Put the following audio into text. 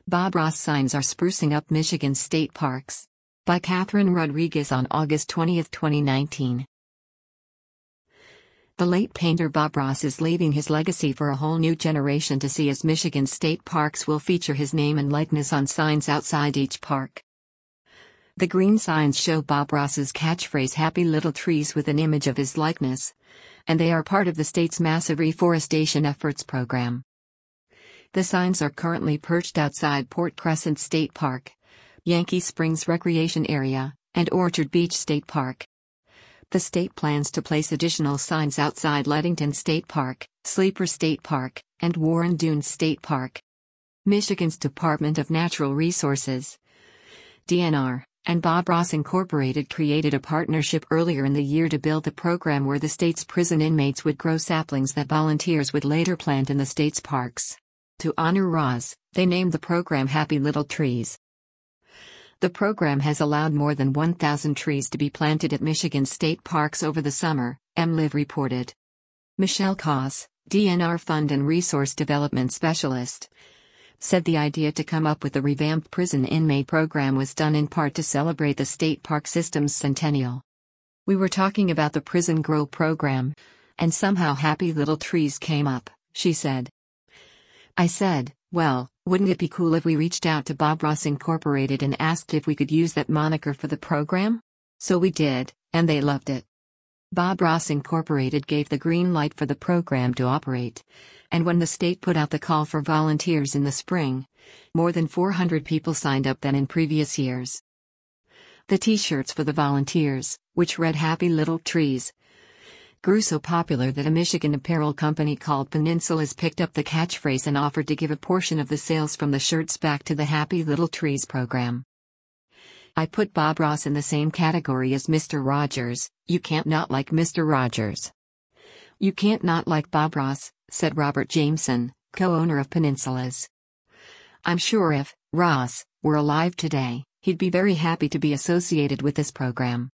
Bob Ross signs are sprucing up Michigan state parks. By Catherine Rodriguez on August 20, 2019. The late painter Bob Ross is leaving his legacy for a whole new generation to see, as Michigan state parks will feature his name and likeness on signs outside each park. The green signs show Bob Ross's catchphrase "Happy Little Trees" with an image of his likeness, and they are part of the state's massive reforestation efforts program. The signs are currently perched outside Port Crescent State Park, Yankee Springs Recreation Area, and Orchard Beach State Park. The state plans to place additional signs outside Leadington State Park, Sleeper State Park, and Warren Dunes State Park. Michigan's Department of Natural Resources, DNR, and Bob Ross Incorporated created a partnership earlier in the year to build the program where the state's prison inmates would grow saplings that volunteers would later plant in the state's parks. To honor Ross, they named the program Happy Little Trees. The program has allowed more than 1,000 trees to be planted at Michigan state parks over the summer, MLive reported. Michelle Koss, DNR Fund and Resource Development Specialist, said the idea to come up with the revamped prison inmate program was done in part to celebrate the state park system's centennial. "We were talking about the Prison Grow program, and somehow Happy Little Trees came up," she said. "I said, well, wouldn't it be cool if we reached out to Bob Ross Incorporated and asked if we could use that moniker for the program? So we did, and they loved it." Bob Ross Incorporated gave the green light for the program to operate, and when the state put out the call for volunteers in the spring, more than 400 people signed up than in previous years. The t-shirts for the volunteers, which read "Happy Little Trees," grew so popular that a Michigan apparel company called Peninsulas picked up the catchphrase and offered to give a portion of the sales from the shirts back to the Happy Little Trees program. "I put Bob Ross in the same category as Mr. Rogers. You can't not like Mr. Rogers." "You can't not like Bob Ross," said Robert Jameson, co-owner of Peninsulas. "I'm sure if Ross were alive today, he'd be very happy to be associated with this program."